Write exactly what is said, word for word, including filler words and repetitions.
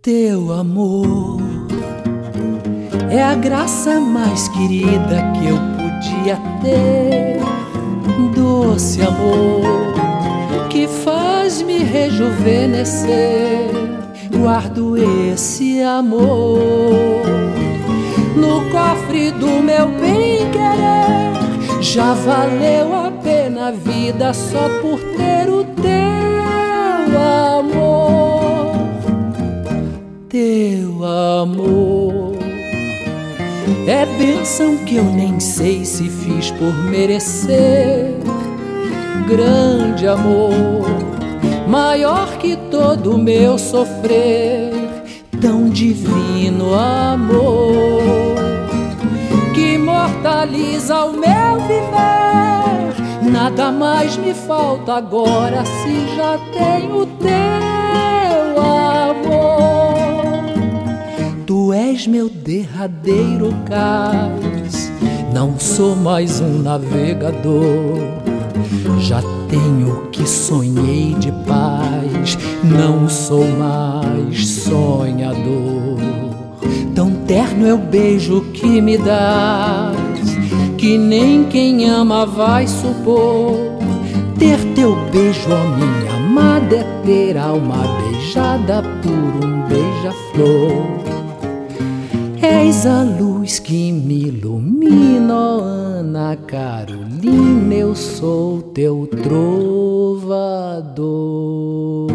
Teu amor é a graça mais querida que eu podia ter. Doce amor que faz-me rejuvenescer. Guardo esse amor no cofre do meu bem-querer. Já valeu a pena a vida só por ter o teu amor. Teu amor é bênção que eu nem sei se fiz por merecer. Grande amor, maior que todo o meu sofrer. Tão divino amor que imortaliza o meu viver. Nada mais me falta agora se já tenho teu amor. Tu és meu derradeiro cais, não sou mais um navegador. Já tenho o que sonhei de paz, não sou mais sonhador. Tão terno é o beijo que me dás, que nem quem ama vai supor. Ter teu beijo, ó minha amada, é ter alma beijada por um beija-flor. És a luz que me ilumina, ó Ana Carolina, eu sou teu trovador.